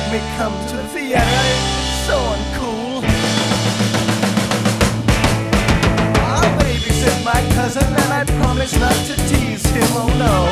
me come to the theater. It's so uncool. I'll babysit my cousin and I promise not to tease him, oh no.